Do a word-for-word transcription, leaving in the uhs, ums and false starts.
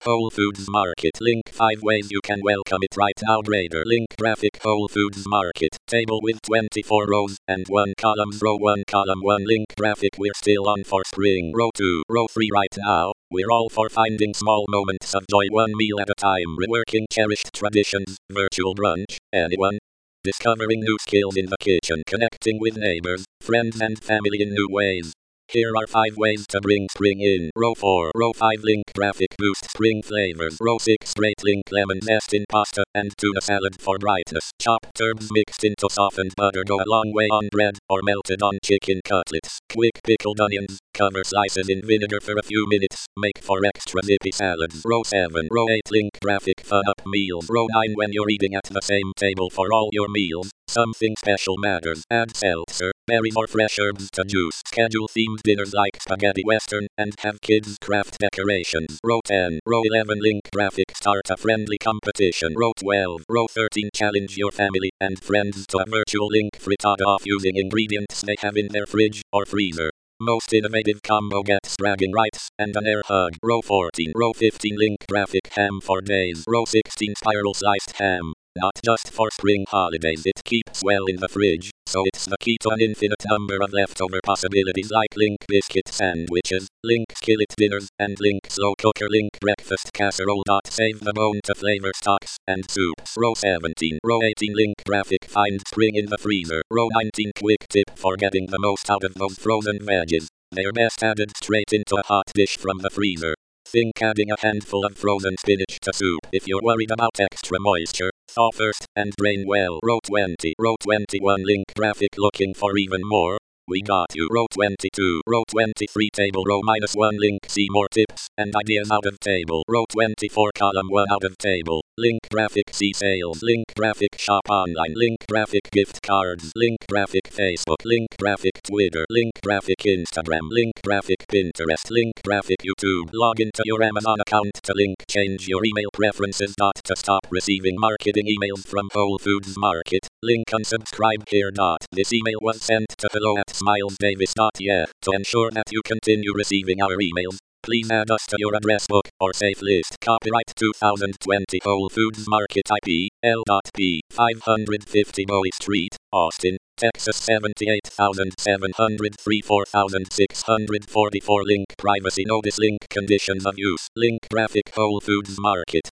Whole Foods Market. Link five ways you can welcome it right now. Grader. Link graphic. Whole Foods Market. Table with twenty-four rows and one column. Row one column one. Link graphic. We're still on for spring. Row two. Row three right now. We're all for finding small moments of joy one meal at a time. Reworking cherished traditions. Virtual brunch. Anyone? Discovering new skills in the kitchen. Connecting with neighbors, friends and family in new ways. Here are five ways to bring spring in. Row four. Row five. Link graphic. Boost spring flavors. Row six. Straight link lemon zest in pasta and tuna salad for brightness. Chopped herbs mixed into softened butter go a long way on bread or melted on chicken cutlets. Quick pickled onions. Cover slices in vinegar for a few minutes. Make for extra zippy salads. Row seven. Row eight. Link graphic. Fun up meals. Row nine. When you're eating at the same table for all your meals, something special matters. Add seltzer, berries or fresh herbs to juice. Schedule themed dinners like spaghetti western and have kids craft decorations. Row ten. Row eleven. Link graphic. Start a friendly competition. Row twelve. Row thirteen. Challenge your family and friends to a virtual link frittata off using ingredients they have in their fridge or freezer. Most innovative combo gets bragging rights and an air hug. Row fourteen. Row fifteen. Link graphic. Ham for days. Row sixteen. Spiral sliced ham. Not just for spring holidays, it keeps well in the fridge, so it's the key to an infinite number of leftover possibilities like link biscuit sandwiches, link skillet dinners, and link slow cooker link breakfast casserole. Save the bone to flavor stocks and soups. Row seventeen. Row eighteen. Link graphic. Find spring in the freezer. Row nineteen. Quick tip for getting the most out of those frozen veggies. They're best added straight into a hot dish from the freezer. Think adding a handful of frozen spinach to soup. If you're worried about extra moisture, thaw first and drain well. Row twenty. Row twenty-one. Link graphic. Looking for even more? We got you. Row twenty-two. Row twenty-three. Table row minus one. Link see more tips and ideas out of table. Row twenty-four. Column one out of table. Link graphic. See sales. Link graphic. Shop online. Link graphic. Gift cards. Link graphic. Facebook. Link graphic. Twitter. Link graphic. Instagram. Link graphic. Pinterest. Link graphic. YouTube. Log into your Amazon account to link change your email preferences. To stop receiving marketing emails from Whole Foods Market. Link unsubscribe here. This email was sent to hello at smilesdavis dot yeah. To ensure that you continue receiving our emails, please add us to your address book or safe list. Copyright two thousand twenty Whole Foods Market I P, L P, five fifty Bowie Street, Austin, Texas seventy-eight thousand seven hundred three four thousand six hundred forty-four. Link privacy notice. Link conditions of use. Link graphic. Whole Foods Market.